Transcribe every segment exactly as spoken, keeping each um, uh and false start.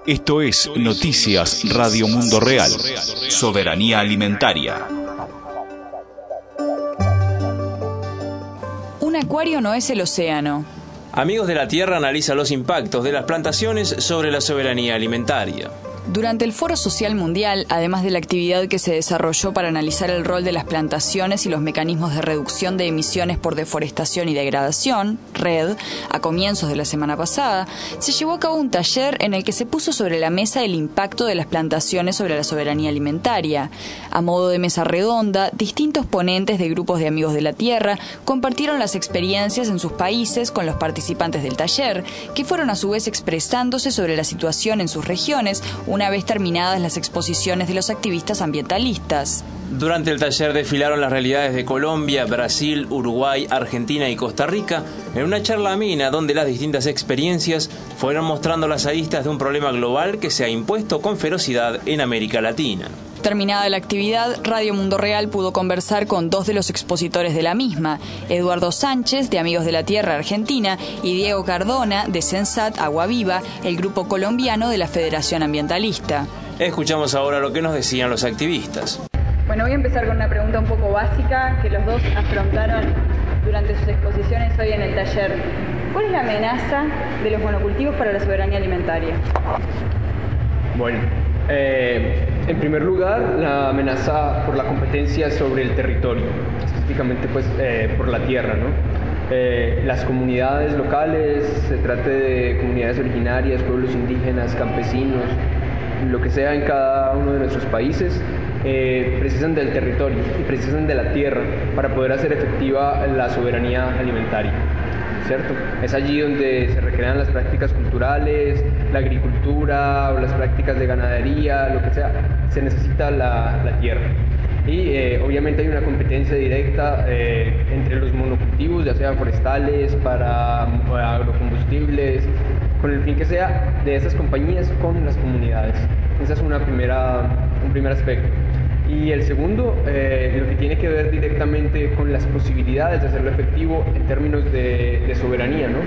Esto es Noticias Radio Mundo Real. Soberanía alimentaria. Un acuario no es el océano. Amigos de la Tierra analiza los impactos de las plantaciones sobre la soberanía alimentaria. Durante el Foro Social Mundial, además de la actividad que se desarrolló para analizar el rol de las plantaciones y los mecanismos de reducción de emisiones por deforestación y degradación, REDD, a comienzos de la semana pasada, se llevó a cabo un taller en el que se puso sobre la mesa el impacto de las plantaciones sobre la soberanía alimentaria. A modo de mesa redonda, distintos ponentes de grupos de amigos de la tierra compartieron las experiencias en sus países con los participantes del taller, que fueron a su vez expresándose sobre la situación en sus regiones una vez terminadas las exposiciones de los activistas ambientalistas. Durante el taller desfilaron las realidades de Colombia, Brasil, Uruguay, Argentina y Costa Rica en una charla amena donde las distintas experiencias fueron mostrando las aristas de un problema global que se ha impuesto con ferocidad en América Latina. Terminada la actividad, Radio Mundo Real pudo conversar con dos de los expositores de la misma, Eduardo Sánchez, de Amigos de la Tierra Argentina, y Diego Cardona, de Sensat Agua Viva, el grupo colombiano de la Federación Ambientalista. Escuchamos ahora lo que nos decían los activistas. Bueno, voy a empezar con una pregunta un poco básica que los dos afrontaron durante sus exposiciones hoy en el taller. ¿Cuál es la amenaza de los monocultivos para la soberanía alimentaria? Bueno, eh, en primer lugar, la amenaza por la competencia sobre el territorio, específicamente pues eh, por la tierra, ¿no? Eh, las comunidades locales, se trate de comunidades originarias, pueblos indígenas, campesinos, lo que sea en cada uno de nuestros países, eh, precisan del territorio y precisan de la tierra para poder hacer efectiva la soberanía alimentaria, ¿cierto? Es allí donde se recrean las prácticas culturales, la agricultura o las prácticas de ganadería, lo que sea, se necesita la, la tierra. Y eh, obviamente hay una competencia directa eh, entre los monocultivos, ya sea forestales, para agrocombustibles, con el fin que sea de esas compañías con las comunidades. Ese es una primera, un primer aspecto. Y el segundo, eh, lo que tiene que ver directamente con las posibilidades de hacerlo efectivo en términos de, de soberanía, ¿no?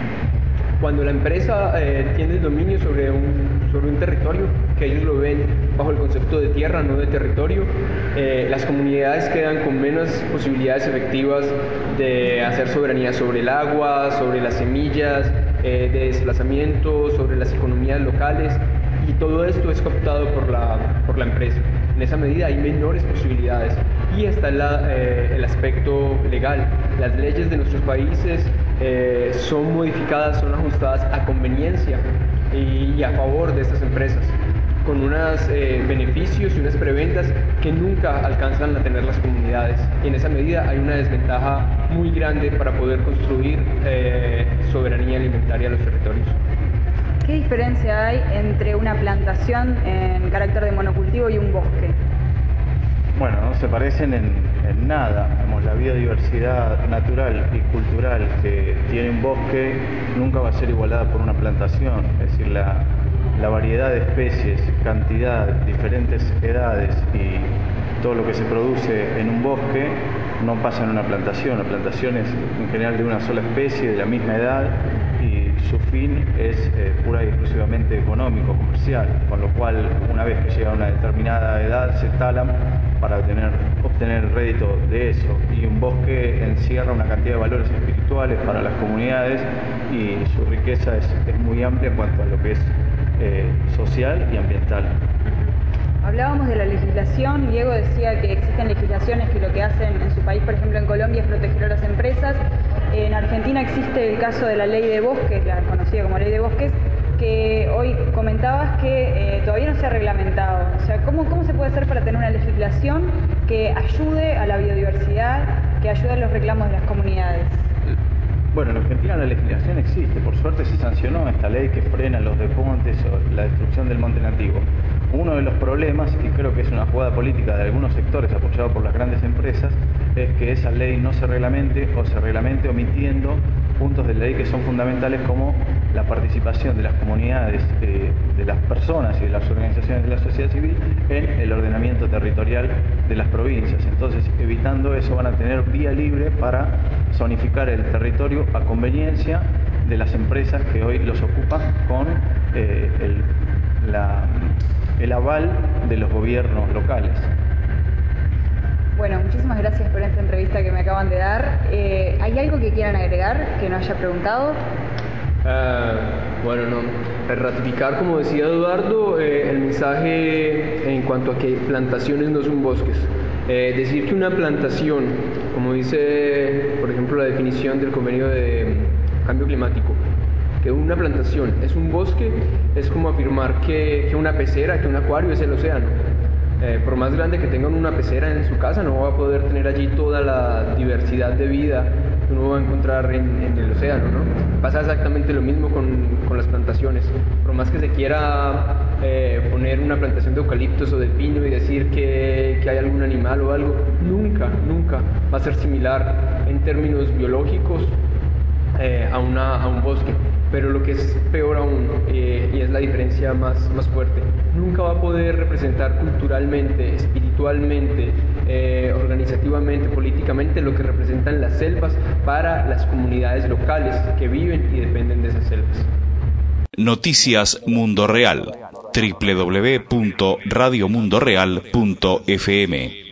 Cuando la empresa eh, tiene el dominio sobre un, sobre un territorio, que ellos lo ven bajo el concepto de tierra, no de territorio, eh, las comunidades quedan con menos posibilidades efectivas de hacer soberanía sobre el agua, sobre las semillas, eh, de desplazamiento, sobre las economías locales, y todo esto es cooptado por la, por la empresa. En esa medida hay menores posibilidades. Y está la, eh, el aspecto legal. Las leyes de nuestros países eh, son modificadas, son ajustadas a conveniencia y, y a favor de estas empresas, con unos eh, beneficios y unas preventas que nunca alcanzan a tener las comunidades. Y en esa medida hay una desventaja muy grande para poder construir eh, soberanía alimentaria a los territorios. ¿Qué diferencia hay entre una plantación en carácter de monocultivo y un bosque? Bueno, no se parecen en, en nada. Digamos, la biodiversidad natural y cultural que tiene un bosque nunca va a ser igualada por una plantación. Es decir, la, la variedad de especies, cantidad, diferentes edades y todo lo que se produce en un bosque no pasa en una plantación. La plantación es en general de una sola especie, de la misma edad, y su fin es eh, pura y exclusivamente económico, comercial, con lo cual una vez que llega a una determinada edad se talan para obtener, obtener rédito de eso, y un bosque encierra una cantidad de valores espirituales para las comunidades y su riqueza es, es muy amplia en cuanto a lo que es eh, social y ambiental. Hablábamos de la legislación. Diego decía que existen legislaciones que lo que hacen en su país, por ejemplo en Colombia, es proteger a las empresas. En Argentina existe el caso de la ley de bosques, la conocida como ley de bosques, que hoy comentabas que eh, todavía no se ha reglamentado. O sea, ¿cómo, ¿cómo se puede hacer para tener una legislación que ayude a la biodiversidad, que ayude a los reclamos de las comunidades? Bueno, en Argentina la legislación existe, por suerte se sancionó esta ley que frena los desmontes o la destrucción del monte nativo. Uno de los problemas, y creo que es una jugada política de algunos sectores apoyado por las grandes empresas, es que esa ley no se reglamente o se reglamente omitiendo puntos de ley que son fundamentales, como la participación de las comunidades, eh, de las personas y de las organizaciones de la sociedad civil en el ordenamiento territorial de las provincias. Entonces, evitando eso, van a tener vía libre para zonificar el territorio a conveniencia de las empresas que hoy los ocupan con eh, el la, el aval de los gobiernos locales. Bueno, muchísimas gracias por esta entrevista que me acaban de dar. Eh, ¿Hay algo que quieran agregar que no haya preguntado? Uh, bueno, no. Ratificar, como decía Eduardo, eh, el mensaje en cuanto a que plantaciones no son bosques. Eh, decir que una plantación, como dice, por ejemplo, la definición del convenio de cambio climático, que una plantación es un bosque, es como afirmar que, que una pecera, que un acuario es el océano. Eh, por más grande que tengan una pecera en su casa, no va a poder tener allí toda la diversidad de vida que uno va a encontrar en, en el océano, ¿no? Pasa exactamente lo mismo con, con las plantaciones. Por más que se quiera eh, poner una plantación de eucaliptos o de pino y decir que, que hay algún animal o algo, nunca, nunca va a ser similar en términos biológicos eh, a, una, a un bosque. Pero lo que es peor aún, eh, y es la diferencia más, más fuerte, nunca va a poder representar culturalmente, espiritualmente, eh, organizativamente, políticamente lo que representan las selvas para las comunidades locales que viven y dependen de esas selvas. Noticias Mundo Real, doble u doble u doble u punto radio mundo real punto f m.